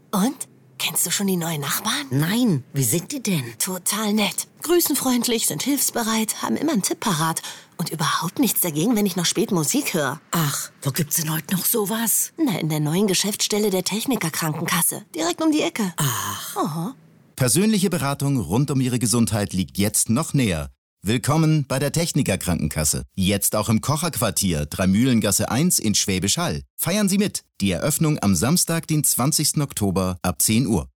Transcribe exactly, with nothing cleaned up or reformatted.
Und? Kennst du schon die neuen Nachbarn? Nein, wie sind die denn? Total nett. Grüßen freundlich, sind hilfsbereit, haben immer einen Tipp parat. Und überhaupt nichts dagegen, wenn ich noch spät Musik höre. Ach, wo gibt's denn heute noch sowas? Na, in der neuen Geschäftsstelle der Techniker Krankenkasse. Direkt um die Ecke. Ach. Aha. Persönliche Beratung rund um Ihre Gesundheit liegt jetzt noch näher. Willkommen bei der Techniker Krankenkasse. Jetzt auch im Kocherquartier, Dreimühlengasse eins in Schwäbisch Hall. Feiern Sie mit. Die Eröffnung am Samstag, den zwanzigsten Oktober ab zehn Uhr.